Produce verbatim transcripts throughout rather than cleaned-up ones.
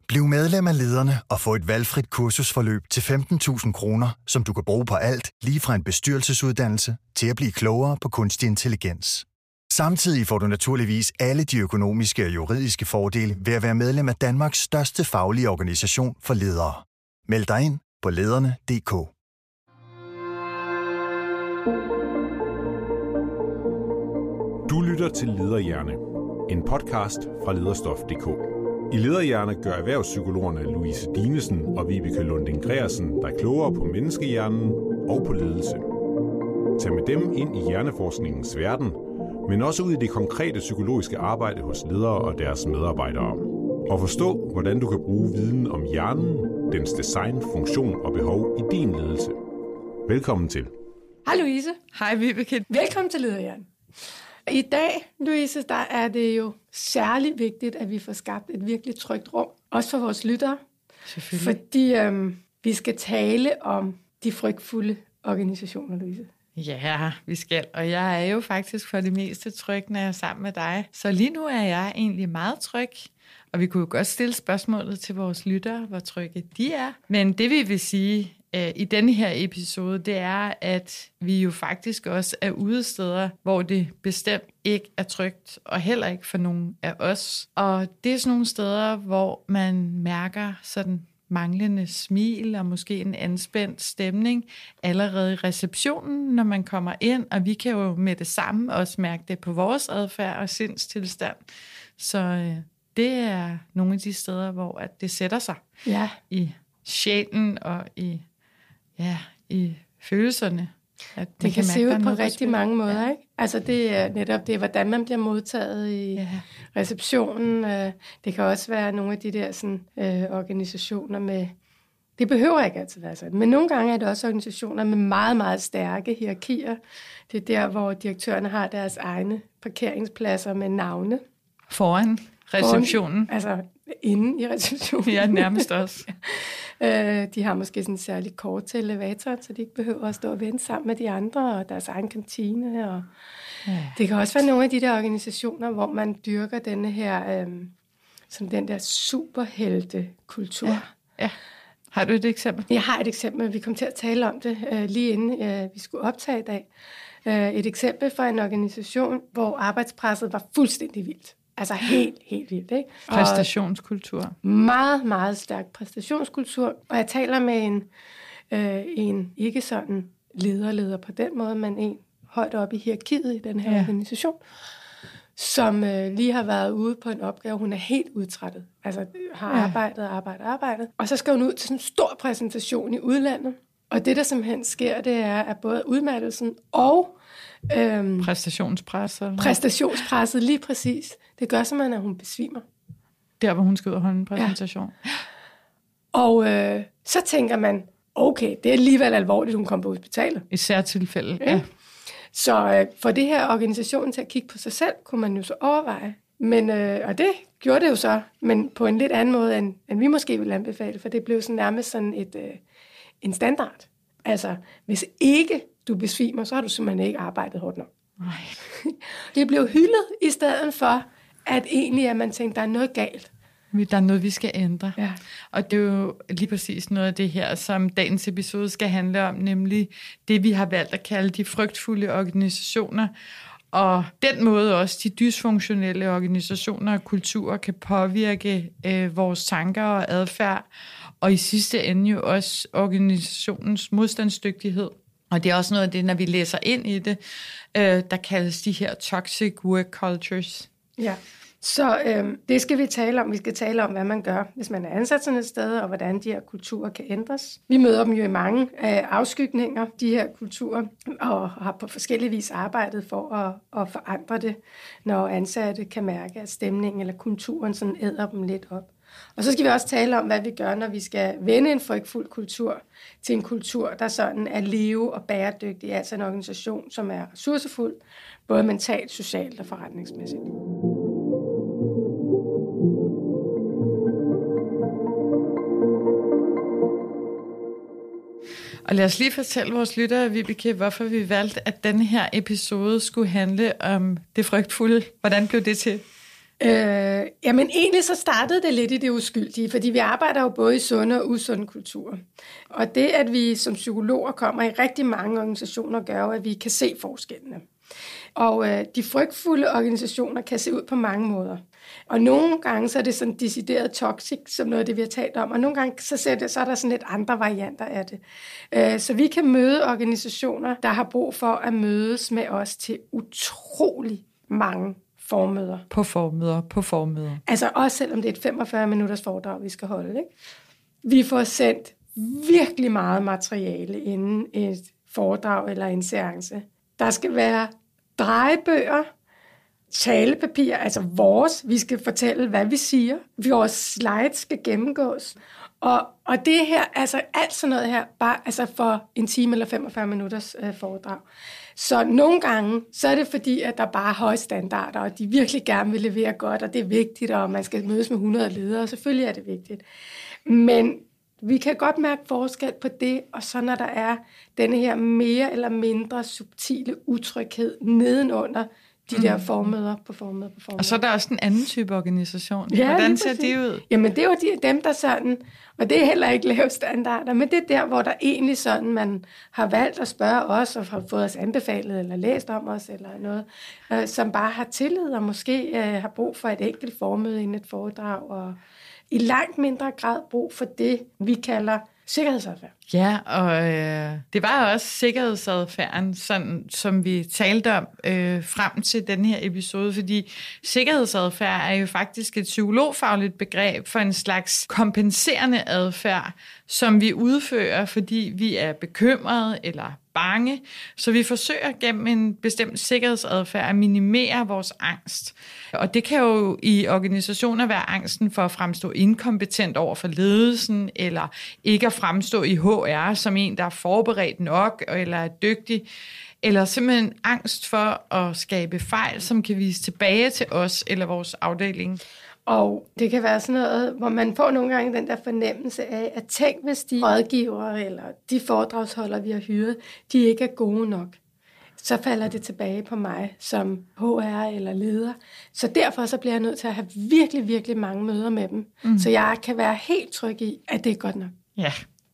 Bliv medlem af Lederne og få et valgfrit kursusforløb til femten tusind kroner, som du kan bruge på alt, lige fra en bestyrelsesuddannelse til at blive klogere på kunstig intelligens. Samtidig får du naturligvis alle de økonomiske og juridiske fordele ved at være medlem af Danmarks største faglige organisation for ledere. Meld dig ind på lederne punktum d k. Du lytter til Lederhjerne, en podcast fra lederstof punktum d k. I Lederhjerne gør erhvervspsykologerne Louise Dinesen og Vibeke Lunding Gregersen dig klogere på menneskehjernen og på ledelse. Tag med dem ind i hjerneforskningens verden, men også ud i det konkrete psykologiske arbejde hos ledere og deres medarbejdere. Og forstå, hvordan du kan bruge viden om hjernen, dens design, funktion og behov i din ledelse. Velkommen til. Hej Louise. Hej Vibeke. Velkommen til Lederhjerne. I dag, Louise, der er det jo særlig vigtigt, at vi får skabt et virkelig trygt rum, også for vores lyttere. Selvfølgelig. Fordi øhm, vi skal tale om de frygtfulde organisationer, Louise. Ja, vi skal. Og jeg er jo faktisk for det meste tryg, når jeg er sammen med dig. Så lige nu er jeg egentlig meget tryg. Og vi kunne jo godt stille spørgsmålet til vores lyttere, hvor trygge de er. Men det vi vil sige øh, i denne her episode, det er, at vi jo faktisk også er ude steder, hvor det bestemt ikke er trygt, og heller ikke for nogen af os. Og det er sådan nogle steder, hvor man mærker sådan manglende smil og måske en anspændt stemning allerede i receptionen, når man kommer ind, og vi kan jo med det samme også mærke det på vores adfærd og sindstilstand. Så øh, det er nogle af de steder, hvor at det sætter sig ja. i sjælen og i, ja, i følelserne. At det kan, kan se ud på rigtig spil. mange måder, ja. ikke? Altså det er netop det, hvordan man bliver modtaget i ja. receptionen. Det kan også være nogle af de der sådan, øh, organisationer med, det behøver ikke altid være sådan, men nogle gange er det også organisationer med meget, meget stærke hierarkier. Det er der, hvor direktørerne har deres egne parkeringspladser med navne. Foran receptionen. Foran, altså inde i receptionen. Ja, nærmest også. Øh, de har måske sådan en særlig kort til elevatoren, så de ikke behøver at stå og vente sammen med de andre, og deres egen kantine. Og ja. Det kan også være nogle af de der organisationer, hvor man dyrker denne her, øh, sådan den der superheltekultur. Ja. Ja. Har du et eksempel? Jeg har et eksempel. Vi kom til at tale om det øh, lige inden øh, vi skulle optage i dag. Øh, et eksempel fra en organisation, hvor arbejdspresset var fuldstændig vildt. Altså helt, helt vildt, ikke? Præstationskultur. Og meget, meget stærk præstationskultur. Og jeg taler med en, øh, en ikke sådan lederleder på den måde, men en højt oppe i hierarkiet i den her ja. organisation, som øh, lige har været ude på en opgave. Hun er helt udtrættet. Altså har ja. arbejdet, arbejdet, arbejdet. Og så skal hun ud til sådan en stor præsentation i udlandet. Og det, der simpelthen sker, det er, at både udmattelsen og Øhm, præstationspresset. Præstationspresset, lige præcis. Det gør simpelthen, at hun besvimer. Der, hvor hun skal ud og holde en præsentation. Ja. Og øh, så tænker man, okay, det er alligevel alvorligt, hun kommer på hospitalet. I særtilfælde, ja. ja. Så øh, for det her organisationen til at kigge på sig selv, kunne man jo så overveje. Men, øh, og det gjorde det jo så, men på en lidt anden måde, end, end vi måske ville anbefale, for det blev sådan nærmest sådan et, øh, en standard. Altså, hvis ikke du besvimer, så har du simpelthen ikke arbejdet hårdt nok. Nej. Det blev hyldet i stedet for, at egentlig at man tænkte, der er noget galt. Der er noget, vi skal ændre. Ja. Og det er jo lige præcis noget af det her, som dagens episode skal handle om, nemlig det, vi har valgt at kalde de frygtfulde organisationer. Og den måde også de dysfunktionelle organisationer og kulturer kan påvirke øh, vores tanker og adfærd, og i sidste ende jo også organisationens modstandsdygtighed. Og det er også noget af det, når vi læser ind i det, øh, der kaldes de her toxic work cultures. Ja, så øh, det skal vi tale om. Vi skal tale om, hvad man gør, hvis man er ansat sådan et sted, og hvordan de her kulturer kan ændres. Vi møder dem jo i mange øh, afskygninger, de her kulturer, og har på forskellige vis arbejdet for at, at forandre det, når ansatte kan mærke, at stemningen eller kulturen sådan æder dem lidt op. Og så skal vi også tale om, hvad vi gør, når vi skal vende en frygtfuld kultur til en kultur, der sådan er leve og bæredygtig, altså en organisation, som er ressourcefuld, både mentalt, socialt og forretningsmæssigt. Og lad os lige fortælle vores lyttere, Vibeke, hvorfor vi valgte, at denne her episode skulle handle om det frygtfulde. Hvordan blev det til? Øh, jamen egentlig så startede det lidt i det uskyldige, fordi vi arbejder jo både i sunde og usunde kulturer. Og det, at vi som psykologer kommer i rigtig mange organisationer, gør jo, at vi kan se forskellene. Og øh, de frygtfulde organisationer kan se ud på mange måder. Og nogle gange så er det sådan decideret toxic, som noget af det, vi har talt om. Og nogle gange så, ser det, så er der sådan lidt andre varianter af det. Øh, så vi kan møde organisationer, der har brug for at mødes med os til utrolig mange formøder. På formøder, på formøder. Altså også selvom det er et femogfyrre minutters foredrag, vi skal holde. Ikke? Vi får sendt virkelig meget materiale inden et foredrag eller en seance. Der skal være drejebøger, talepapir, altså vores. Vi skal fortælle, hvad vi siger. Vores slides skal gennemgås. Og, og det her, altså alt sådan noget her, bare altså for en time eller femogfyrre minutters øh, foredrag. Så nogle gange, så er det fordi, at der bare er høje standarder, og de virkelig gerne vil levere godt, og det er vigtigt, og man skal mødes med hundrede ledere, og selvfølgelig er det vigtigt. Men vi kan godt mærke forskel på det, og så når der er denne her mere eller mindre subtile utryghed nedenunder de der formøder på formøder på formøder. Og så er der også en anden type organisation. Ja, hvordan ser det ud? Jamen det er jo de, dem, der sådan, og det er heller ikke lave standarder, men det er der, hvor der egentlig sådan, man har valgt at spørge os, og har fået os anbefalet, eller læst om os, eller noget, øh, som bare har tillid, og måske øh, har brug for et enkelt formøde inden et foredrag, og i langt mindre grad brug for det, vi kalder sikkerhedsadfærd. Ja, og øh, det var også sikkerhedsadfærden, sådan, som vi talte om øh, frem til den her episode, fordi sikkerhedsadfærd er jo faktisk et psykologfagligt begreb for en slags kompenserende adfærd, som vi udfører, fordi vi er bekymrede eller bange. Så vi forsøger gennem en bestemt sikkerhedsadfærd at minimere vores angst. Og det kan jo i organisationer være angsten for at fremstå inkompetent over for ledelsen, eller ikke at fremstå i H R som en, der er forberedt nok, eller er dygtig, eller simpelthen angst for at skabe fejl, som kan vise tilbage til os eller vores afdeling. Og det kan være sådan noget, hvor man får nogle gange den der fornemmelse af, at tænk, hvis de rådgivere eller de foredragsholdere, vi har hyret, de ikke er gode nok. Så falder det tilbage på mig som H R eller leder. Så derfor så bliver jeg nødt til at have virkelig, virkelig mange møder med dem. Mm. Så jeg kan være helt tryg i, at det er godt nok. Ja.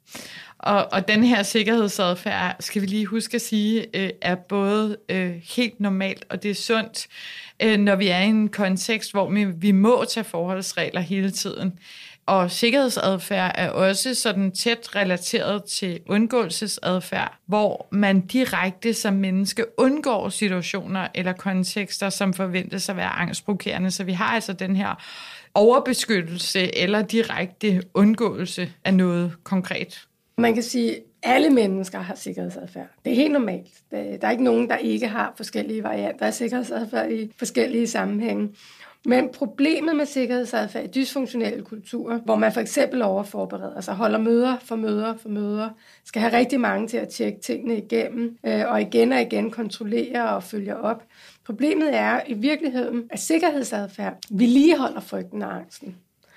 Og, og den her sikkerhedsadfærd, skal vi lige huske at sige, øh, er både øh, helt normalt, og det er sundt, øh, når vi er i en kontekst, hvor vi, vi må tage forholdsregler hele tiden. Og sikkerhedsadfærd er også sådan tæt relateret til undgåelsesadfærd, hvor man direkte som menneske undgår situationer eller kontekster, som forventes at være angstprovokerende. Så vi har altså den her overbeskyttelse eller direkte undgåelse af noget konkret. Man kan sige, at alle mennesker har sikkerhedsadfærd. Det er helt normalt. Der er ikke nogen, der ikke har forskellige varianter af sikkerhedsadfærd i forskellige sammenhænge. Men problemet med sikkerhedsadfærd i dysfunktionelle kulturer, hvor man for eksempel overforbereder sig, holder møder for møder for møder, skal have rigtig mange til at tjekke tingene igennem, og igen og igen kontrollere og følge op. Problemet er i virkeligheden, at sikkerhedsadfærd vedligeholder frygten og angsten.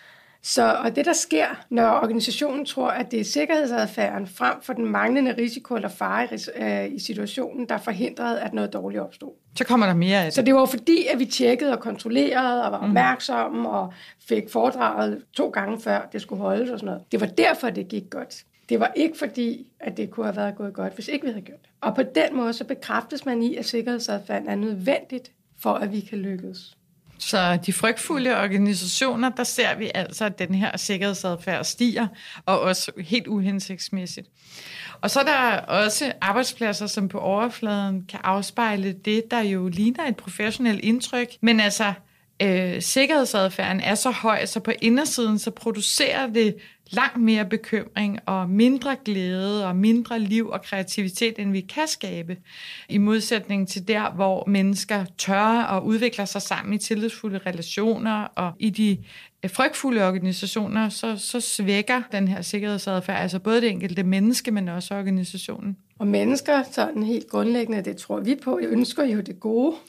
Så, og det, der sker, når organisationen tror, at det er sikkerhedsadfærden frem for den manglende risiko eller fare i, i situationen, der forhindrede, at noget dårligt opstod. Så kommer der mere af det. Så det var fordi, at vi tjekkede og kontrollerede og var opmærksomme og fik foredraget to gange før det skulle holdes og sådan noget. Det var derfor, det gik godt. Det var ikke fordi, at det kunne have været gået godt, hvis ikke vi havde gjort det. Og på den måde så bekræftes man i, at sikkerhedsadfærden er nødvendigt for, at vi kan lykkes. Så de frygtfulde organisationer, der ser vi altså, at den her sikkerhedsadfærd stiger, og også helt uhensigtsmæssigt. Og så er der også arbejdspladser, som på overfladen kan afspejle det, der jo ligner et professionelt indtryk. Men altså, øh, sikkerhedsadfærden er så høj, så på indersiden, så producerer det langt mere bekymring og mindre glæde og mindre liv og kreativitet, end vi kan skabe. I modsætning til der, hvor mennesker tør og udvikler sig sammen i tillidsfulde relationer, og i de frygtfulde organisationer, så, så svækker den her sikkerhedsadfærd, altså både det enkelte menneske, men også organisationen. Og mennesker, sådan helt grundlæggende, det tror vi på, ønsker jo det gode.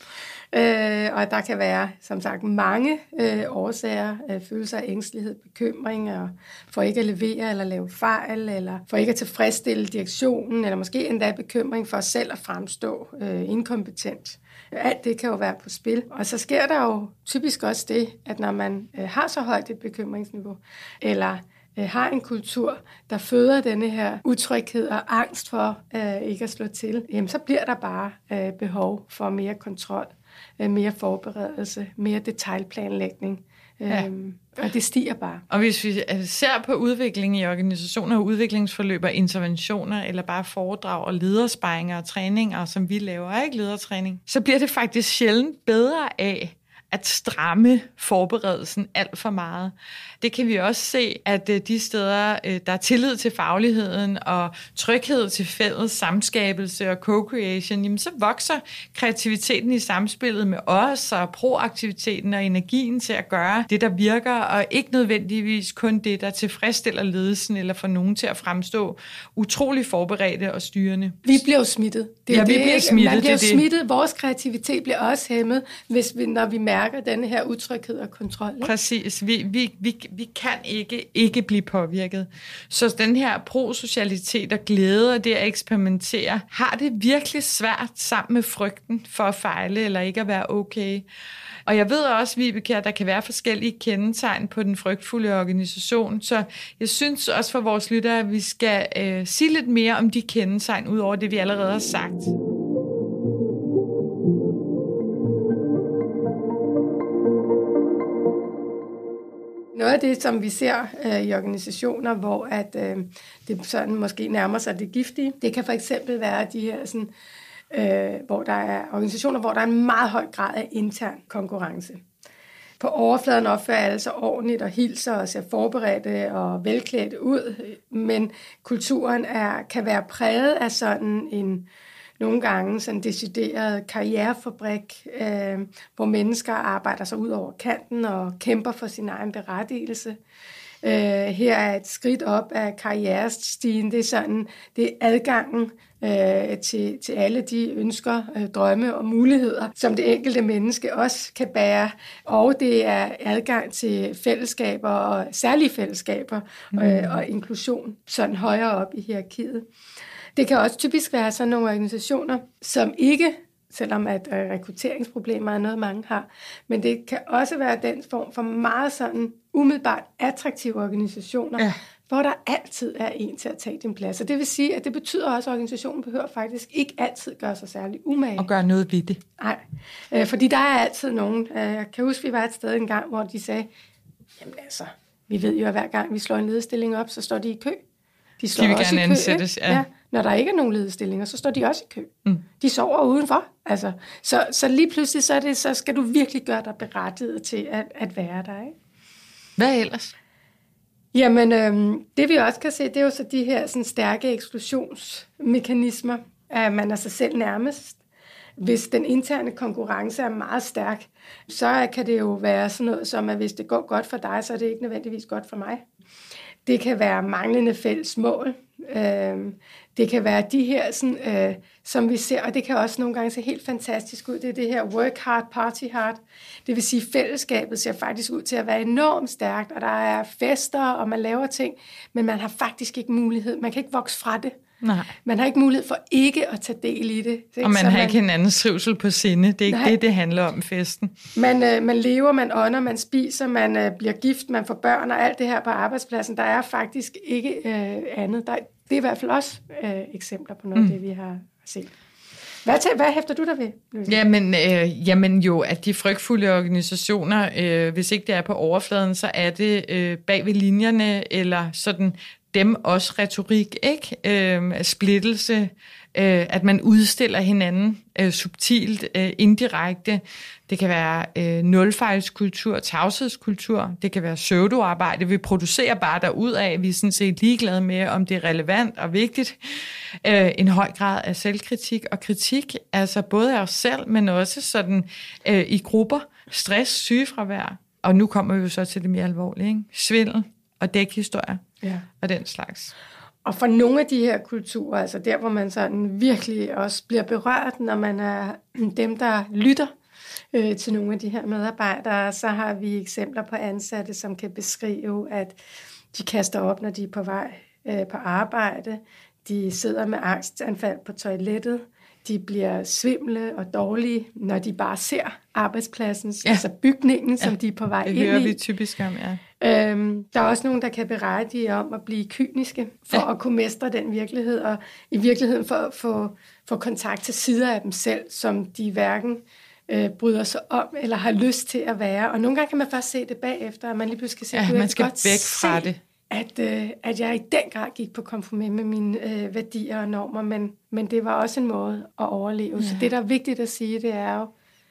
Øh, og der kan være, som sagt, mange øh, årsager, øh, følelser af ængstelighed, bekymring, og for ikke at levere eller lave fejl, eller for ikke at tilfredsstille direktionen, eller måske endda bekymring for selv at fremstå øh, inkompetent. Alt det kan jo være på spil. Og så sker der jo typisk også det, at når man øh, har så højt et bekymringsniveau, eller øh, har en kultur, der føder denne her utryghed og angst for øh, ikke at slå til, jamen, så bliver der bare øh, behov for mere kontrol, øh, mere forberedelse, mere detaljplanlægning. Ja. Øhm, og det stiger bare. Og hvis vi ser på udvikling i organisationer og udviklingsforløb og interventioner, eller bare foredrag og ledersparringer og træninger, som vi laver, ikke ledertræning, så bliver det faktisk sjældent bedre af at stramme forberedelsen alt for meget. Det kan vi også se, at de steder, der er tillid til fagligheden og tryghed til fælles samskabelse og co-creation, jamen så vokser kreativiteten i samspillet med os og proaktiviteten og energien til at gøre det, der virker, og ikke nødvendigvis kun det, der tilfredsstiller ledelsen eller får nogen til at fremstå utrolig forberedte og styrende. Vi bliver jo smittet. Det er ja, vi det, bliver smittet. Man bliver det, smittet. Vores kreativitet bliver også hæmmet, hvis vi, når vi mærker denne her utryghed og kontrol. Ikke? Præcis. Vi, vi, vi, vi kan ikke, ikke blive påvirket. Så den her prosocialitet og glæde og det at eksperimentere, har det virkelig svært sammen med frygten for at fejle eller ikke at være okay. Og jeg ved også, Vibeke, at der kan være forskellige kendetegn på den frygtfulde organisation, så jeg synes også for vores lyttere, at vi skal øh, sige lidt mere om de kendetegn, ud over det, vi allerede har sagt. Noget af det, som vi ser øh, i organisationer, hvor at, øh, det sådan måske nærmer sig det giftige, det kan for eksempel være de her, sådan, øh, hvor der er organisationer, hvor der er en meget høj grad af intern konkurrence. På overfladen opfører alle sig ordentligt og hilser og ser forberedte og velklædte ud, men kulturen er, kan være præget af sådan en nogle gange sådan en decideret karrierefabrik, øh, hvor mennesker arbejder sig ud over kanten og kæmper for sin egen berettigelse. Øh, her er et skridt op af karrierestigen. Det er sådan, det er adgangen øh, til, til alle de ønsker, øh, drømme og muligheder, som det enkelte menneske også kan bære. Og det er adgang til fællesskaber og særlige fællesskaber øh, og inklusion sådan højere op i hierarkiet. Det kan også typisk være sådan nogle organisationer, som ikke, selvom at rekrutteringsproblemer er noget, mange har, men det kan også være den form for meget sådan umiddelbart attraktive organisationer, ja. Hvor der altid er en til at tage din plads. Og det vil sige, at det betyder også, at organisationen behøver faktisk ikke altid gøre sig særlig umage. Og gøre noget ved det. Nej, øh, fordi der er altid nogen. Jeg kan huske, vi var et sted engang, hvor de sagde, jamen altså, vi ved jo, at hver gang vi slår en lederstilling op, så står de i kø. De står de vil også gerne i kø, ansættes, ja. Ja. Når der ikke er nogen lederstillinger, så står de også i kø. Mm. De sover udenfor. Altså, så, så lige pludselig, så, er det, så skal du virkelig gøre dig berettiget til at, at være der. Ikke? Hvad ellers? Jamen, øhm, det vi også kan se, det er jo så de her sådan, stærke eksklusionsmekanismer, at man er sig selv nærmest. Hvis den interne konkurrence er meget stærk, så kan det jo være sådan noget som, at hvis det går godt for dig, så er det ikke nødvendigvis godt for mig. Det kan være manglende fælles mål. Det kan være de her, sådan, som vi ser, og det kan også nogle gange se helt fantastisk ud. Det er det her work hard, party hard. Det vil sige, at fællesskabet ser faktisk ud til at være enormt stærkt, og der er fester, og man laver ting, men man har faktisk ikke mulighed. Man kan ikke vokse fra det. Nej. Man har ikke mulighed for ikke at tage del i det. Ikke? Og man Så har man, ikke hinandens trivsel på sinde. Det er ikke nej. det, det handler om festen. Man, øh, man lever, man ånder, man spiser, man øh, bliver gift, man får børn og alt det her på arbejdspladsen. Der er faktisk ikke øh, andet. Der, det er i hvert fald også øh, eksempler på noget af mm. det, vi har set. Hvad, til, hvad hæfter du der ved? Jamen, øh, jamen jo, at de frygtfulde organisationer, øh, hvis ikke det er på overfladen, så er det øh, bag ved linjerne, eller sådan dem også retorik, ikke? Øh, splittelse, øh, at man udstiller hinanden øh, subtilt, øh, indirekte. Det kan være øh, nulfejlskultur, tavshedskultur, det kan være pseudoarbejde. Vi producerer bare derudad, vi er sådan set ligeglade med, om det er relevant og vigtigt. Øh, en høj grad af selvkritik og kritik, altså både af os selv, men også sådan øh, i grupper, stress, sygefravær. Og nu kommer vi jo så til det mere alvorlige, ikke? Svindel og dækhistorier ja. Og den slags. Og for nogle af de her kulturer, altså der, hvor man sådan virkelig også bliver berørt, når man er dem, der lytter, øh, til nogle af de her medarbejdere. Så har vi eksempler på ansatte, som kan beskrive, at de kaster op, når de er på vej øh, på arbejde. De sidder med angstanfald på toilettet. De bliver svimle og dårlige, når de bare ser arbejdspladsen, ja. altså bygningen, som ja. de er på vej det ind i. Det hører vi typisk om, ja. Øhm, der er også nogen, der kan berette om at blive kyniske, for ja. at kunne mestre den virkelighed, og i virkeligheden for at få, få kontakt til sider af dem selv, som de hverken øh, bryder sig om, eller har lyst til at være. Og nogle gange kan man først se det bagefter, at man lige pludselig skal se, ja, man skal godt væk fra se, det. At, øh, at jeg i den grad gik på kompromis med mine øh, værdier og normer, men, men det var også en måde at overleve. Ja. Så det, der er vigtigt at sige, det er jo,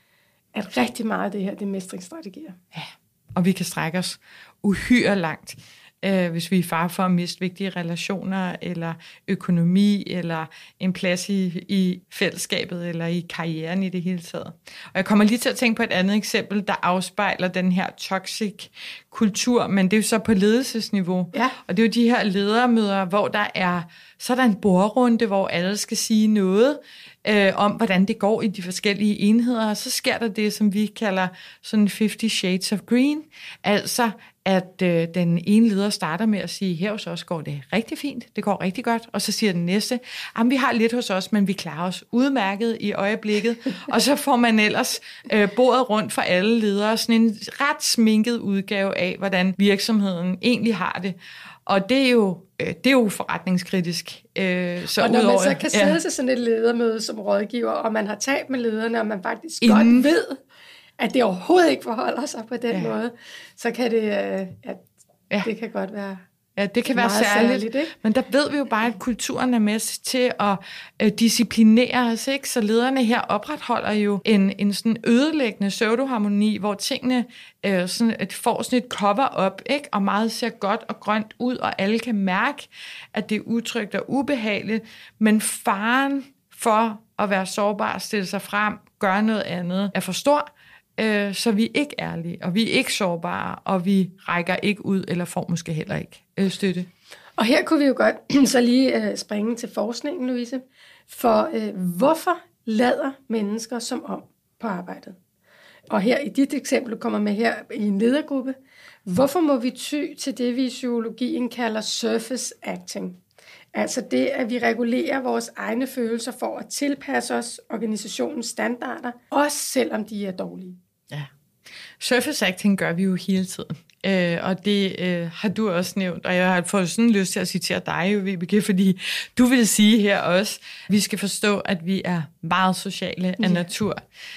at rigtig meget af det her, det er mestringsstrategier. Ja, og vi kan strække os uhyre langt, øh, hvis vi er i fare for at miste vigtige relationer, eller økonomi, eller en plads i, i fællesskabet, eller i karrieren i det hele taget. Og jeg kommer lige til at tænke på et andet eksempel, der afspejler den her toxic kultur, men det er jo så på ledelsesniveau. Ja. Og det er jo de her ledermøder, hvor der er, så er der en bordrunde, hvor alle skal sige noget øh, om, hvordan det går i de forskellige enheder, og så sker der det, som vi kalder sådan fifty shades of green, altså at øh, den ene leder starter med at sige, her hos os går det rigtig fint, det går rigtig godt, og så siger den næste, vi har lidt hos os, men vi klarer os udmærket i øjeblikket, og så får man ellers øh, bordet rundt for alle ledere, sådan en ret sminket udgave af, hvordan virksomheden egentlig har det. Og det er jo, øh, det er jo forretningskritisk. Øh, så og når udover, man så kan sidde ja. til sådan et ledermøde som rådgiver, og man har talt med lederne, og man faktisk Inden. godt ved, at det overhovedet ikke forholder sig på den ja. måde, så kan det, øh, ja, ja. det kan godt være Ja, det kan være særligt, særligt ikke? Men der ved vi jo bare, at kulturen er med til at øh, disciplinere os, ikke? Så lederne her opretholder jo en, en sådan ødelæggende pseudoharmoni, hvor tingene øh, sådan, at får sådan et cover-up, ikke? Og meget ser godt og grønt ud, og alle kan mærke, at det er utrygt og ubehageligt, men faren for at være sårbar, stille sig frem, gøre noget andet, er for stor, øh, så vi er ikke ærlige, og vi er ikke sårbare, og vi rækker ikke ud, eller får måske heller ikke øh, støtte. Og her kunne vi jo godt så lige øh, springe til forskningen, Louise, for øh, hvorfor lader mennesker som om på arbejdet? Og her i dit eksempel, du kommer med her i en ledergruppe, hvorfor må vi ty til det, vi i psykologien kalder surface acting? Altså det, at vi regulerer vores egne følelser for at tilpasse os organisationens standarder, også selvom de er dårlige. Ja. Surface acting gør vi jo hele tiden. Øh, og det øh, har du også nævnt, og jeg har fået sådan lyst til at citere dig, jo, Vibeke, fordi du vil sige her også, at vi skal forstå, at vi er meget sociale af ja. natur.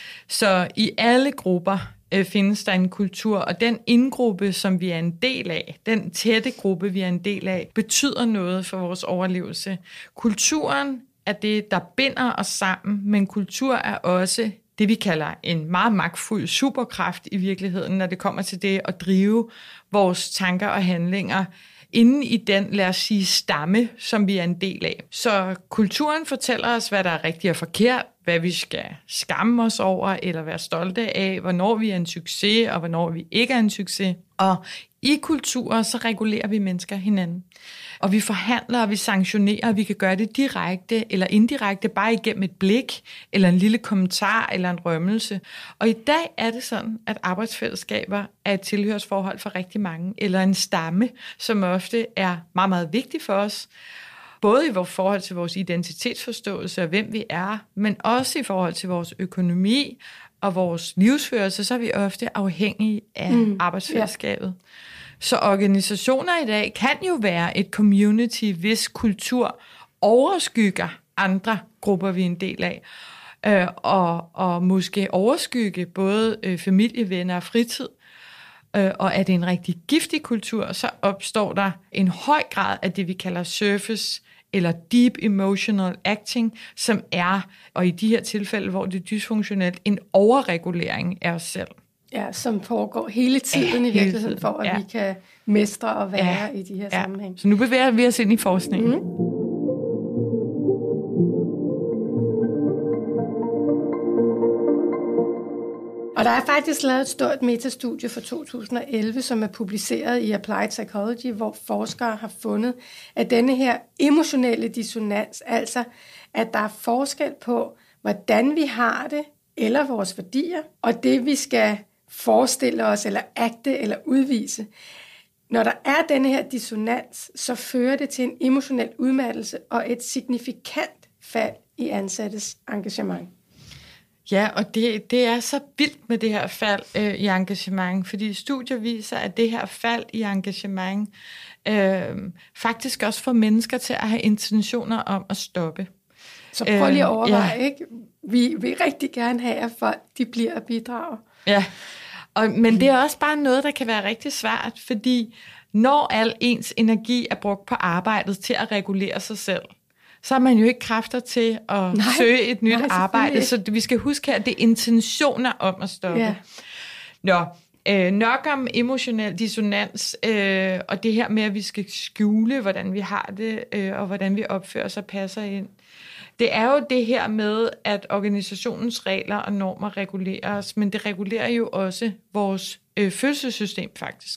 Så i alle grupper øh, findes der en kultur, og den indgruppe, som vi er en del af, den tætte gruppe, vi er en del af, betyder noget for vores overlevelse. Kulturen er det, der binder os sammen, men kultur er også det, vi kalder en meget magtfuld superkraft i virkeligheden, når det kommer til det at drive vores tanker og handlinger inden i den, lad os sige, stamme, som vi er en del af. Så kulturen fortæller os, hvad der er rigtigt og forkert, hvad vi skal skamme os over eller være stolte af, hvornår vi er en succes og hvornår vi ikke er en succes. Og i kulturer, så regulerer vi mennesker hinanden. Og vi forhandler, og vi sanktionerer, og vi kan gøre det direkte eller indirekte, bare igennem et blik, eller en lille kommentar, eller en rømmelse. Og i dag er det sådan, at arbejdsfællesskaber er et tilhørsforhold for rigtig mange, eller en stamme, som ofte er meget, meget vigtig for os. Både i vores forhold til vores identitetsforståelse og hvem vi er, men også i forhold til vores økonomi og vores livsførelse, så er vi ofte afhængige af mm, arbejdsfællesskabet. Ja. Så organisationer i dag kan jo være et community, hvis kultur overskygger andre grupper, vi er en del af. Øh, og, og måske overskygge både øh, familie, venner og fritid. Øh, og er det en rigtig giftig kultur, så opstår der en høj grad af det, vi kalder surface eller deep emotional acting, som er, og i de her tilfælde, hvor det er dysfunktionelt, en overregulering af os selv. Ja, som foregår hele tiden ja, i virkeligheden, tiden. for at ja. vi kan mestre og være ja. i de her ja. sammenhæng. Så nu bevæger vi os ind i forskningen. Mm. Og der er faktisk lavet et stort metastudie fra to tusind og elleve, som er publiceret i Applied Psychology, hvor forskere har fundet, at denne her emotionelle dissonans, altså at der er forskel på, hvordan vi har det eller vores værdier, og det vi skal forestille os, eller agte, eller udvise. Når der er denne her dissonans, så fører det til en emotionel udmattelse og et signifikant fald i ansattes engagement. Ja, og det, det er så vildt med det her fald øh, i engagement, fordi studier viser, at det her fald i engagement øh, faktisk også får mennesker til at have intentioner om at stoppe. Så prøv lige at overveje, øh, ja. ikke? Vi vil rigtig gerne have, at folk de bliver at bidrage. Ja, og, men det er også bare noget, der kan være rigtig svært, fordi når al ens energi er brugt på arbejdet til at regulere sig selv, så har man jo ikke kræfter til at nej, søge et nyt nej, arbejde. Så vi skal huske her, at det er intentioner om at stoppe. Ja. Nå, øh, nok om emotionel dissonans, øh, og det her med, at vi skal skjule, hvordan vi har det, øh, og hvordan vi opfører os og passer ind. Det er jo det her med, at organisationens regler og normer regulerer os, men det regulerer jo også vores øh, følelsessystem faktisk.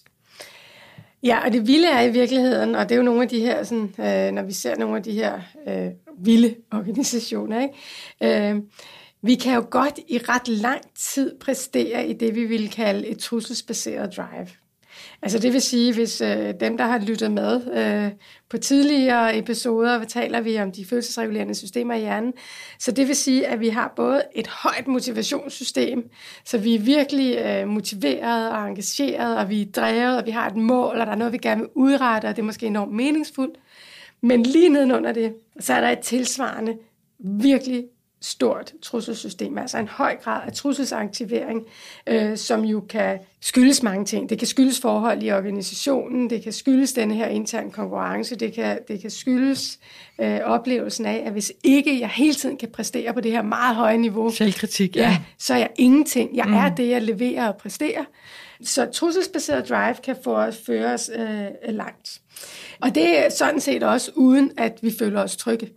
Ja, og det vilde er i virkeligheden, og det er jo nogle af de her, sådan, øh, når vi ser nogle af de her øh, vilde organisationer, ikke? Øh, vi kan jo godt i ret lang tid præstere i det, vi vil kalde et trusselsbaseret drive. Altså det vil sige, hvis øh, dem, der har lyttet med øh, på tidligere episoder, hvad taler vi om de følelsesregulerende systemer i hjernen. Så det vil sige, at vi har både et højt motivationssystem, så vi er virkelig øh, motiveret og engageret, og vi er drevet, og vi har et mål, og der er noget, vi gerne vil udrette, og det er måske enormt meningsfuldt. Men lige nedenunder det, så er der et tilsvarende virkelig stort trusselsystem, altså en høj grad af trusselsaktivering, øh, som jo kan skyldes mange ting. Det kan skyldes forhold i organisationen, det kan skyldes denne her interne konkurrence, det kan, det kan skyldes øh, oplevelsen af, at hvis ikke jeg hele tiden kan præstere på det her meget høje niveau, selvkritik, ja. Ja, så er jeg ingenting. Jeg mm. er det, jeg leverer og præsterer. Så trusselsbaseret drive kan få os føre os øh, langt. Og det er sådan set også uden, at vi føler os trygge.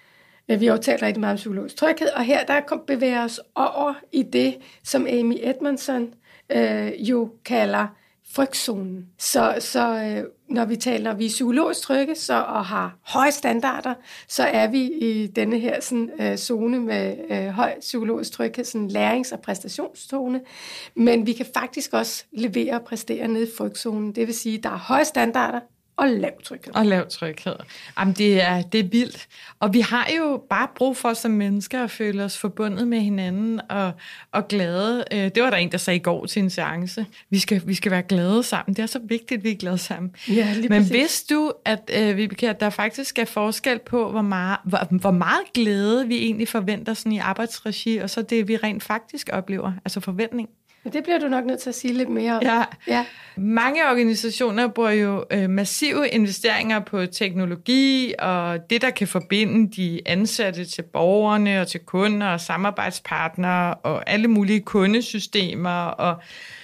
Vi har jo talt rigtig meget om psykologisk tryghed, og her der bevæger os over i det, som Amy Edmondson øh, jo kalder frygtzonen. Så, så øh, når vi taler, når vi er psykologisk trygge så, og har høje standarder, så er vi i denne her sådan, øh, zone med øh, høj psykologisk tryghed, sådan lærings- og præstationszone. Men vi kan faktisk også levere og præstere ned i frygtzonen. Det vil sige, at der er høje standarder, og lav tryghed. Og lav tryghed. Jamen, det er, det er vildt. Og vi har jo bare brug for som mennesker at føle os forbundet med hinanden og, og glade. Det var der en, der sagde i går til en seance. Vi skal, vi skal være glade sammen. Det er så vigtigt, at vi er glade sammen. Ja, lige Men præcis. vidste du, at, øh, Vibeke, at der faktisk er forskel på, hvor meget, hvor, hvor meget glæde vi egentlig forventer sådan i arbejdsregi, og så det, vi rent faktisk oplever, altså forventning? Men det bliver du nok nødt til at sige lidt mere om. Ja. Ja. Mange organisationer bruger jo øh, massive investeringer på teknologi og det, der kan forbinde de ansatte til borgerne og til kunder og samarbejdspartnere og alle mulige kundesystemer. Og,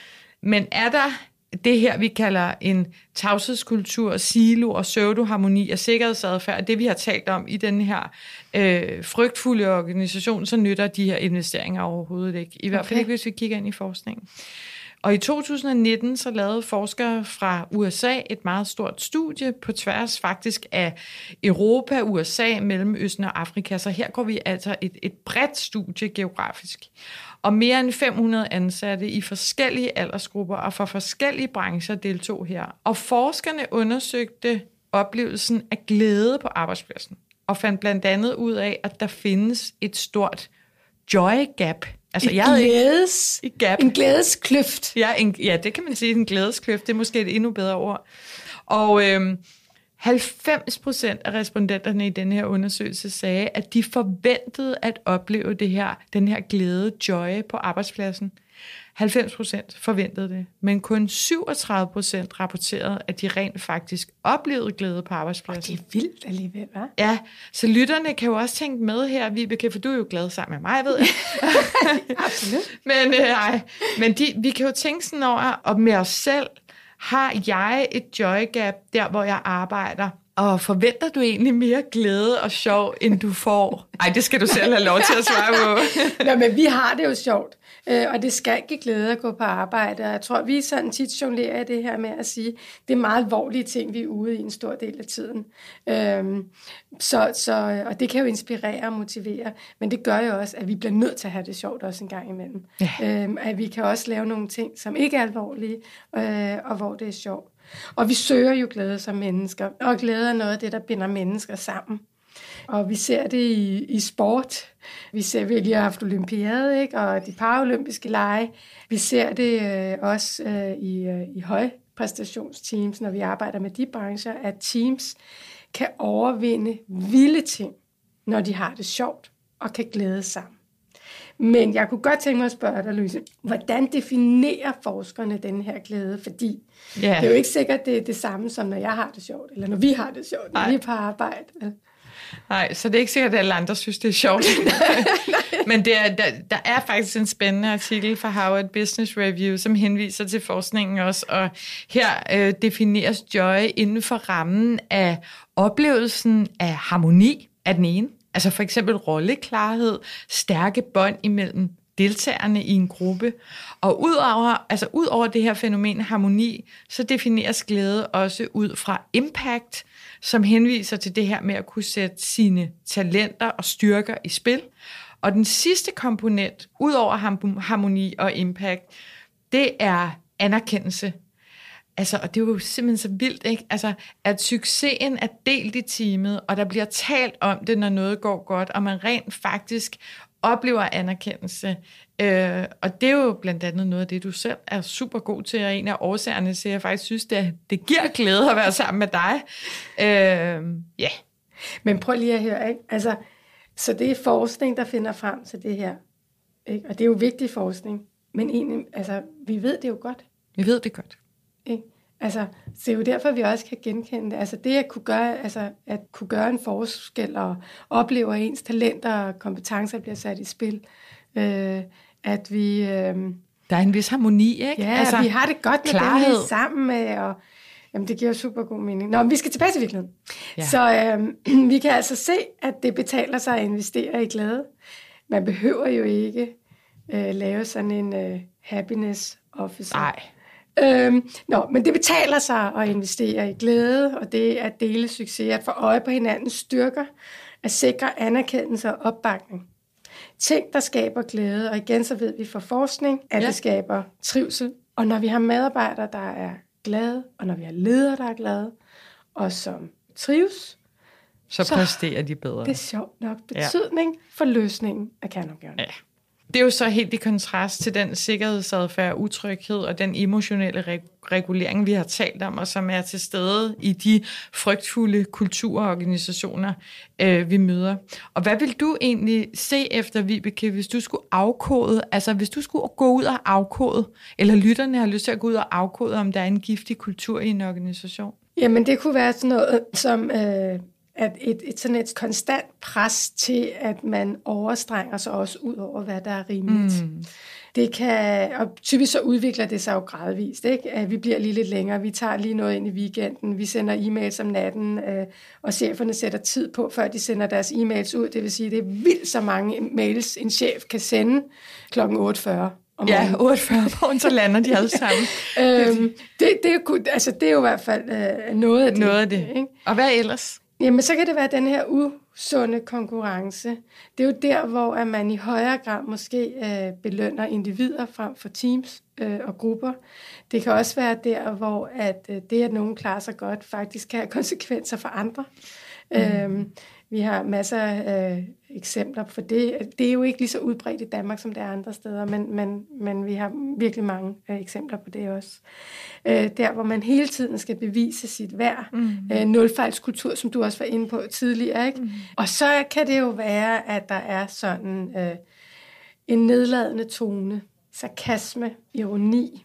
men er der det her, vi kalder en tavshedskultur, silo og pseudoharmoni og sikkerhedsadfærd, det vi har talt om i den her øh, frygtfulde organisation, så nytter de her investeringer overhovedet ikke. I hvert fald okay. ikke, hvis vi kigger ind i forskningen. Og i to tusind nitten så lavede forskere fra U S A et meget stort studie på tværs faktisk af Europa, U S A, Mellemøsten og Afrika. Så her går vi altså et, et bredt studie geografisk. Og mere end fem hundrede ansatte i forskellige aldersgrupper og fra forskellige brancher deltog her. Og forskerne undersøgte oplevelsen af glæde på arbejdspladsen og fandt blandt andet ud af, at der findes et stort joy gap. Altså, jeg glædes, ikke, gap. En glædeskløft. Ja, en, ja, det kan man sige, en glædeskløft. Det er måske et endnu bedre ord. Og øhm, halvfems procent af respondenterne i den her undersøgelse sagde, at de forventede at opleve det her, den her glæde, joy på arbejdspladsen. halvfems procent forventede det, men kun syvogtredive procent rapporterede, at de rent faktisk oplevede glæde på arbejdspladsen. Og det er vildt alligevel, hva'? Ja, så lytterne kan jo også tænke med her, Vibeke, for du er jo glad sammen med mig, ved jeg. Absolut. Men, øh, ej, men de, vi kan jo tænke sådan over, og med os selv, har jeg et joy gap der, hvor jeg arbejder, Og forventer du egentlig mere glæde og sjov, end du får? Ej, det skal du selv have lov til at svare på. Nå, men vi har det jo sjovt, og det skal give glæde at gå på arbejde. Og jeg tror, vi sådan tit jonglerer i det her med at sige, det er meget alvorlige ting, vi er ude i en stor del af tiden. Øhm, så, så, og det kan jo inspirere og motivere, men det gør jo også, at vi bliver nødt til at have det sjovt også en gang imellem. Ja. Øhm, at vi kan også lave nogle ting, som ikke er alvorlige, øh, og hvor det er sjovt. Og vi søger jo glæde som mennesker, og glæde er noget af det, der binder mennesker sammen. Og vi ser det i, i sport. Vi ser, at vi lige har haft olympiade, ikke? Og de paralympiske lege. Vi ser det øh, også øh, i, øh, i højpræstationsteams, når vi arbejder med de brancher, at teams kan overvinde vilde ting, når de har det sjovt og kan glæde sammen. Men jeg kunne godt tænke mig at spørge dig, Louise, hvordan definerer forskerne den her glæde? Fordi yeah. det er jo ikke sikkert, det er det samme som, når jeg har det sjovt, eller når vi har det sjovt, når Nej. vi er på arbejde. Nej, så det er ikke sikkert, at alle andre synes, det er sjovt. Men det er, der, der er faktisk en spændende artikel fra Harvard Business Review, som henviser til forskningen også, og her øh, defineres joy inden for rammen af oplevelsen af harmoni af den ene. Altså for eksempel rolleklarhed, stærke bånd imellem deltagerne i en gruppe. Og udover, altså ud over det her fænomen harmoni, så defineres glæde også ud fra impact, som henviser til det her med at kunne sætte sine talenter og styrker i spil. Og den sidste komponent, ud over harmoni og impact, det er anerkendelse. Altså, og det er jo simpelthen så vildt, ikke? Altså, at succesen er delt i teamet, og der bliver talt om det, når noget går godt, og man rent faktisk oplever anerkendelse. Øh, og det er jo blandt andet noget af det, du selv er super god til, og en af årsagerne til, at jeg faktisk synes, det, det giver glæde at være sammen med dig. Øh, ja. Yeah. Men prøv lige at høre, ikke? Altså, så det er forskning, der finder frem til det her. Ikke? Og det er jo vigtig forskning. Men egentlig, altså, vi ved det jo godt. Vi ved det godt. Ikke? Altså, det er jo derfor, vi også kan genkende det. Altså det at kunne gøre, altså, at kunne gøre en forskel og opleve, at ens talenter og kompetencer bliver sat i spil. Øh, at vi... Øh, der er en vis harmoni, ikke? Ja, altså, vi har det godt med klarhed. Dem, vi er sammen med, og jamen, det giver jo super god mening. Nå, men vi skal tilbage til virkeligheden. Ja. Så øh, vi kan altså se, at det betaler sig at investere i glæde. Man behøver jo ikke øh, lave sådan en øh, happiness officer. Nej. Øhm, nå, men det betaler sig at investere i glæde, og det at dele succes, at få øje på hinandens styrker, at sikre anerkendelse og opbakning. Ting, der skaber glæde, og igen så ved vi fra forskning, at ja. det skaber trivsel. Og når vi har medarbejdere, der er glade, og når vi har ledere, der er glade, og som trives, så, så præsterer de bedre. Det er sjovt nok betydning ja. for løsningen af kerneopgaven. Ja. Det er jo så helt i kontrast til den sikkerhedsadfærd, utryghed og den emotionelle reg- regulering, vi har talt om, og som er til stede i de frygtfulde kulturorganisationer, øh, vi møder. Og hvad vil du egentlig se efter, Vibeke, hvis du skulle afkode, altså hvis du skulle gå ud og afkode, eller lytterne har lyst til at gå ud og afkode, om der er en giftig kultur i en organisation? Jamen det kunne være sådan noget som... Øh at et, et sådan et konstant pres til, at man overstrenger sig også ud over, hvad der er rimeligt. Mm. Det kan, og typisk så udvikler det sig jo gradvist, ikke? At vi bliver lige lidt længere, vi tager lige noget ind i weekenden, vi sender e-mails om natten, øh, og cheferne sætter tid på, før de sender deres e-mails ud. Det vil sige, det er vildt så mange mails, en chef kan sende klokken otte fyrre. Ja, otte fyrre om morgenen, så lander de alle sammen. øhm, det, det, er jo, altså, det er jo i hvert fald øh, noget af det. Noget af det. Ikke? Og hvad ellers? Jamen, så kan det være den her usunde konkurrence. Det er jo der, hvor at man i højere grad måske øh, belønner individer frem for teams øh, og grupper. Det kan også være der, hvor at, øh, det, at nogen klarer sig godt, faktisk kan have konsekvenser for andre. Mm. Øhm, vi har masser af øh, eksempler på det. Det er jo ikke lige så udbredt i Danmark, som det er andre steder, men, men, men vi har virkelig mange øh, eksempler på det også. Øh, der, hvor man hele tiden skal bevise sit værd. Mm. Øh, nulfejlskultur, som du også var inde på tidligere. Ikke? Mm. Og så kan det jo være, at der er sådan øh, en nedladende tone, sarkasme, ironi,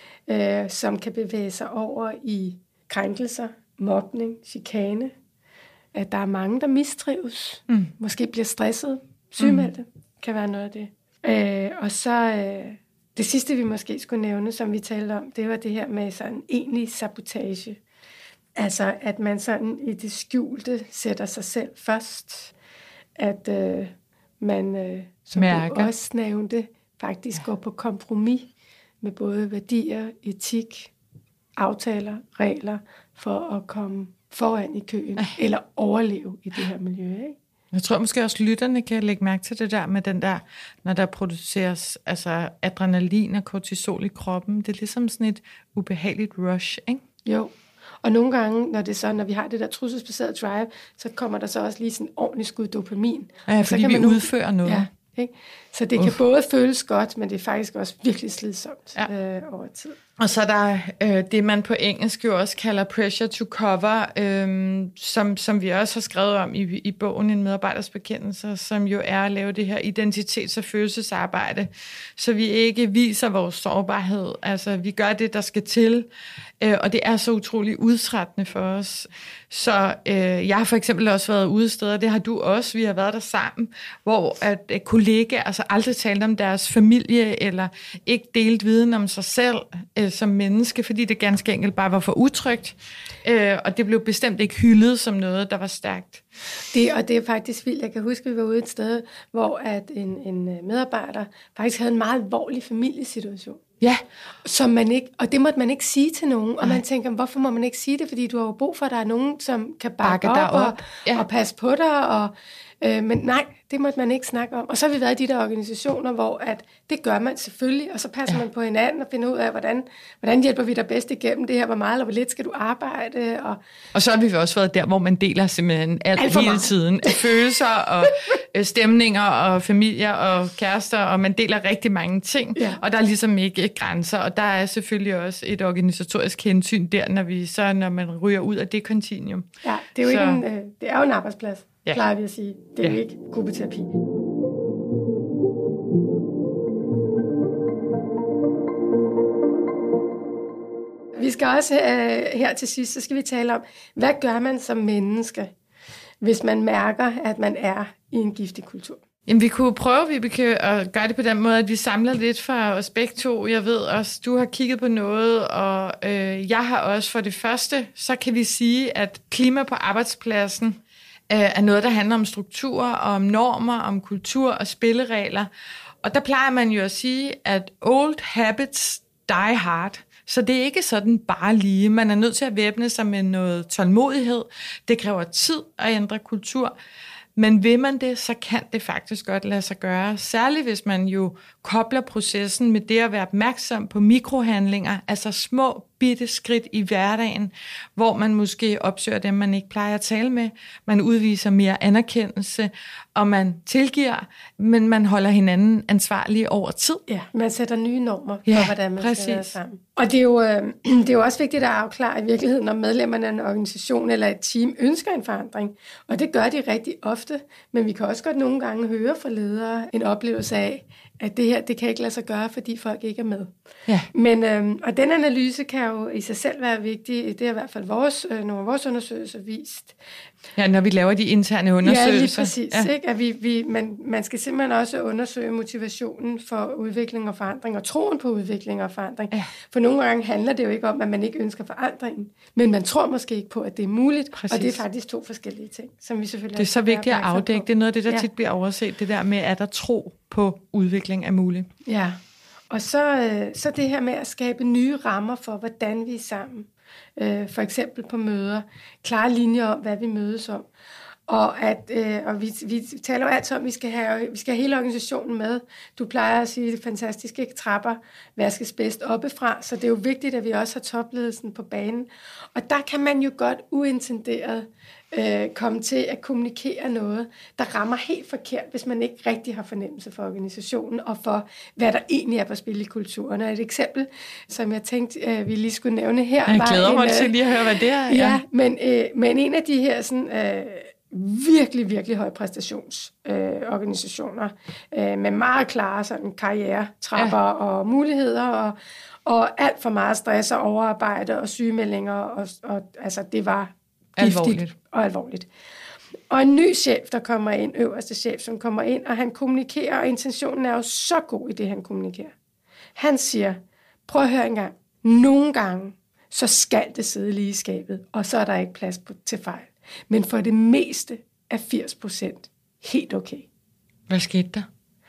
øh, som kan bevæge sig over i krænkelser, mobning, chikane. At der er mange, der mistrives, mm. måske bliver stresset, sygemeldte, mm. kan være noget af det. Øh, og så øh, det sidste, vi måske skulle nævne, som vi talte om, det var det her med sådan egentlig sabotage. Altså, at man sådan i det skjulte sætter sig selv først. At øh, man, øh, som Mærker. du også nævnte, faktisk ja. går på kompromis med både værdier, etik, aftaler, regler, for at komme foran i køen, Ej. eller overleve i det her miljø, ikke? Jeg tror måske også, lytterne kan lægge mærke til det der med den der, når der produceres altså adrenalin og kortisol i kroppen. Det er ligesom sådan et ubehageligt rush, ikke? Jo, og nogle gange, når det så, når vi har det der trusselsbaserede drive, så kommer der så også lige sådan en ordentlig skud dopamin. Ja, fordi så kan vi man udfører noget. Ja, ikke? Så det Uf. kan både føles godt, men det er faktisk også virkelig slidsomt ja. øh, over tid. Og så er der øh, det, man på engelsk jo også kalder pressure to cover, øh, som, som vi også har skrevet om i, i bogen En medarbejders bekendelse, som jo er at lave det her identitets- og følelsesarbejde, så vi ikke viser vores sårbarhed. Altså, vi gør det, der skal til, øh, og det er så utroligt udtrættende for os. Så øh, jeg har for eksempel også været ude steder, det har du også, vi har været der sammen, hvor at, at kollegaer altså aldrig talte om deres familie, eller ikke delt viden om sig selv, øh, som menneske, fordi det ganske enkelt bare var for utrygt, øh, og det blev bestemt ikke hyldet som noget, der var stærkt. Det, og det er faktisk vildt. Jeg kan huske, at vi var ude et sted, hvor at en, en medarbejder faktisk havde en meget alvorlig familiesituation. Ja. Som man ikke, og det måtte man ikke sige til nogen, og Ej. man tænker, hvorfor må man ikke sige det? Fordi du har jo brug for, at der er nogen, som kan bakke, bakke op, op. Og, ja. og passe på dig, og Øh, men nej, det måtte man ikke snakke om. Og så har vi været i de der organisationer, hvor at det gør man selvfølgelig, og så passer ja. man på hinanden og finder ud af, hvordan, hvordan hjælper vi dig bedst igennem det her, hvor meget eller hvor lidt skal du arbejde. Og, og så har vi også været der, hvor man deler simpelthen alt, alt hele meget. tiden. Følelser og stemninger og familier og kærester, og man deler rigtig mange ting. Ja. Og der er ligesom ikke grænser, og der er selvfølgelig også et organisatorisk hensyn der, når, vi, så, når man ryger ud af det kontinuum. Ja, det er jo, ikke en, øh, det er jo en arbejdsplads. Ja. Plejer vi at sige. Det er ja. jo ikke gruppeterapi. Vi skal også øh, her til sidst, så skal vi tale om, hvad gør man som menneske, hvis man mærker, at man er i en giftig kultur? Jamen, vi kunne prøve, Vibeke, at gøre det på den måde, at vi samler lidt fra os begge to. Jeg ved også, du har kigget på noget, og øh, jeg har også for det første, så kan vi sige, at klima på arbejdspladsen er noget, der handler om strukturer, om normer, om kultur og spilleregler. Og der plejer man jo at sige, at old habits die hard. Så det er ikke sådan bare lige. Man er nødt til at væbne sig med noget tålmodighed. Det kræver tid at ændre kultur. Men vil man det, så kan det faktisk godt lade sig gøre. Særligt hvis man jo kobler processen med det at være opmærksom på mikrohandlinger, altså små bitte skridt i hverdagen, hvor man måske opsøger dem, man ikke plejer at tale med. Man udviser mere anerkendelse, og man tilgiver, men man holder hinanden ansvarlige over tid. Ja, man sætter nye normer for, ja, hvordan man præcis. skal være sammen. Og det er, jo, øh, det er jo også vigtigt at afklare i virkeligheden, om medlemmerne af en organisation eller et team ønsker en forandring. Og det gør de rigtig ofte, men vi kan også godt nogle gange høre fra ledere en oplevelse af, at det her, det kan ikke lade sig gøre, fordi folk ikke er med. Ja. Men, øhm, og den analyse kan jo i sig selv være vigtig. Det er i hvert fald vores, øh, nogle af vores undersøgelser vist. Ja, når vi laver de interne undersøgelser. Ja, lige præcis. Ja. Ikke? At vi, vi, man, man skal simpelthen også undersøge motivationen for udvikling og forandring, og troen på udvikling og forandring. Ja. For nogle gange handler det jo ikke om, at man ikke ønsker forandringen, men man tror måske ikke på, at det er muligt. Præcis. Og det er faktisk to forskellige ting, som vi selvfølgelig det er så vigtigt at afdække. På. Det er noget af det, der ja. tit bliver overset. Det der med, at der tro på udvikling er muligt. Ja, og så, øh, så det her med at skabe nye rammer for, hvordan vi er sammen. Øh, for eksempel på møder. Klare linjer om, hvad vi mødes om. Og, at, øh, og vi, vi taler jo altid om, at vi skal, have, vi skal have hele organisationen med. Du plejer at sige, at fantastiske trapper vaskes bedst oppefra, så det er jo vigtigt, at vi også har topledelsen på banen. Og der kan man jo godt uintenderet øh, komme til at kommunikere noget, der rammer helt forkert, hvis man ikke rigtig har fornemmelse for organisationen og for, hvad der egentlig er på spil i kulturen. Og et eksempel, som jeg tænkte, øh, vi lige skulle nævne her. Jeg glæder mig til lige at høre, hvad det er. Ja, ja men, øh, men en af de her sådan... Øh, virkelig, virkelig høje præstationsorganisationer øh, øh, med meget klare sådan, karrieretrapper ja. og muligheder og, og alt for meget stress og overarbejde og sygemeldinger. Og, og, altså, det var giftigt alvorligt. og alvorligt. Og en ny chef, der kommer ind, øverste chef, som kommer ind, og han kommunikerer, og intentionen er jo så god i det, han kommunikerer. Han siger, prøv at høre en gang, nogle gange, så skal det sidde lige i skabet, og så er der ikke plads på, til fejl. Men for det meste er firs procent helt okay. Hvad skete der?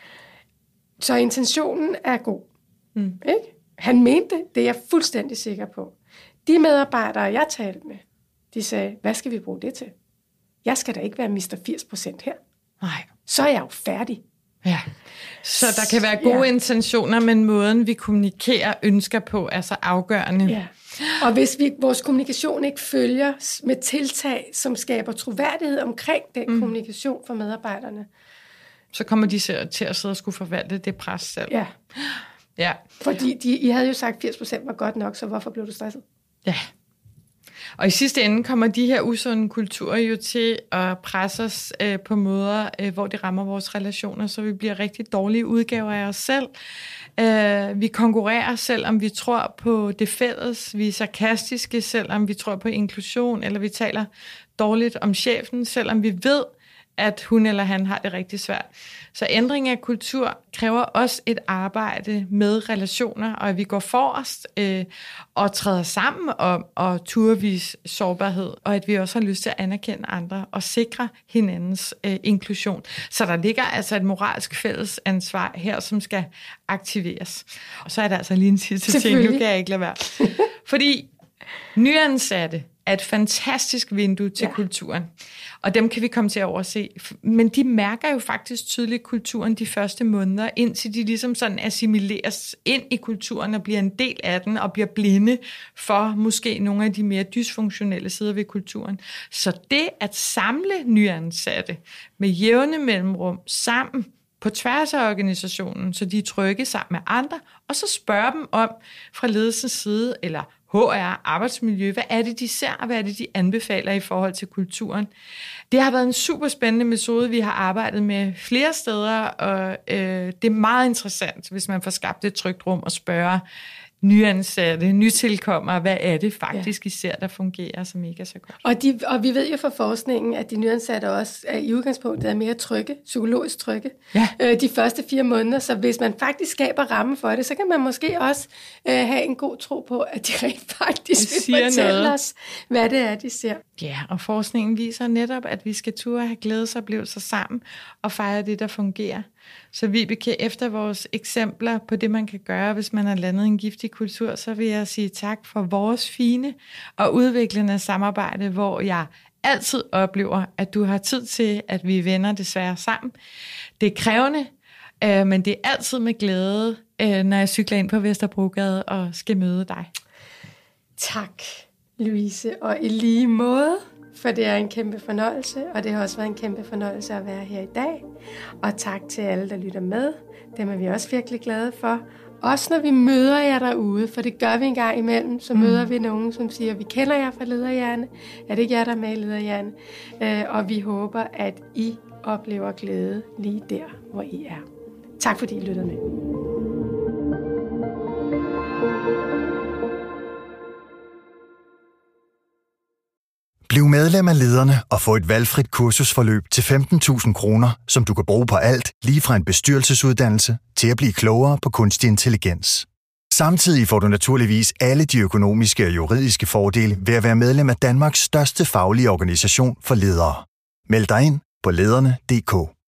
Så intentionen er god. Mm. Ikke? Han mente det, det er jeg fuldstændig sikker på. De medarbejdere, jeg talte med, de sagde, hvad skal vi bruge det til? Jeg skal da ikke være mister firs procent her. Nej. Så er jeg jo færdig. Ja. Så der kan være gode ja. intentioner, men måden vi kommunikerer ønsker på er så afgørende. Ja. Og hvis vi, vores kommunikation ikke følger med tiltag, som skaber troværdighed omkring den mm. kommunikation for medarbejderne, så kommer de til at sidde og skulle forvalte det pres selv. Ja. Ja. Fordi de, I havde jo sagt, at firs procent var godt nok, så hvorfor blev du stresset? Ja. Og i sidste ende kommer de her usunde kulturer jo til at presse os øh, på måder, øh, hvor det rammer vores relationer, så vi bliver rigtig dårlige udgaver af os selv. Øh, vi konkurrerer, selvom vi tror på det fælles. Vi er sarkastiske, selvom vi tror på inklusion, eller vi taler dårligt om chefen, selvom vi ved, at hun eller han har det rigtig svært. Så ændring af kultur kræver også et arbejde med relationer, og at vi går forrest øh, og træder sammen om og turvis sårbarhed, og at vi også har lyst til at anerkende andre og sikre hinandens øh, inklusion. Så der ligger altså et moralsk fælles ansvar her, som skal aktiveres. Og så er der altså lige en sidste ting, nu kan jeg ikke lade være. Fordi nyansatte er et fantastisk vindue til ja. kulturen. Og dem kan vi komme til at overse. Men de mærker jo faktisk tydeligt kulturen de første måneder, indtil de ligesom sådan assimileres ind i kulturen og bliver en del af den, og bliver blinde for måske nogle af de mere dysfunktionelle sider ved kulturen. Så det at samle nyansatte med jævne mellemrum sammen på tværs af organisationen, så de er trygge sammen med andre, og så spørge dem om fra ledelsens side, eller H R, arbejdsmiljø, hvad er det, de ser, og hvad er det, de anbefaler i forhold til kulturen. Det har været en super spændende metode, vi har arbejdet med flere steder, og øh, det er meget interessant, hvis man får skabt et trygt rum og spørger nyansatte, nytilkommere, hvad er det faktisk, ja. især der fungerer, som ikke er så godt. Og, de, og vi ved jo fra forskningen, at de nyansatte også er i udgangspunktet er mere trygge, psykologisk trygge, ja. øh, de første fire måneder. Så hvis man faktisk skaber rammen for det, så kan man måske også øh, have en god tro på, at de rent faktisk vil fortælle noget. os, hvad det er, de ser. Ja, og forskningen viser netop, at vi skal turde have glædesoplevelser sammen og fejre det, der fungerer. Så Vibeke, efter vores eksempler på det, man kan gøre, hvis man har landet en giftig kultur, så vil jeg sige tak for vores fine og udviklende samarbejde, hvor jeg altid oplever, at du har tid til, at vi vender desværre sammen. Det er krævende, øh, men det er altid med glæde, øh, når jeg cykler ind på Vesterbrogade og skal møde dig. Tak, Louise, og i lige måde. For det er en kæmpe fornøjelse, og det har også været en kæmpe fornøjelse at være her i dag. Og tak til alle, der lytter med. Dem er vi også virkelig glade for. Også når vi møder jer derude, for det gør vi en gang imellem, så møder mm. vi nogen, som siger, vi kender jer fra Lederhjerne. Er det ikke jer, der er med i Lederhjerne? Øh, og vi håber, at I oplever glæde lige der, hvor I er. Tak fordi I lyttede med. Bliv medlem af Lederne og få et valgfrit kursusforløb til femten tusind kroner, som du kan bruge på alt, lige fra en bestyrelsesuddannelse til at blive klogere på kunstig intelligens. Samtidig får du naturligvis alle de økonomiske og juridiske fordele ved at være medlem af Danmarks største faglige organisation for ledere. Meld dig ind på lederne punktum d k.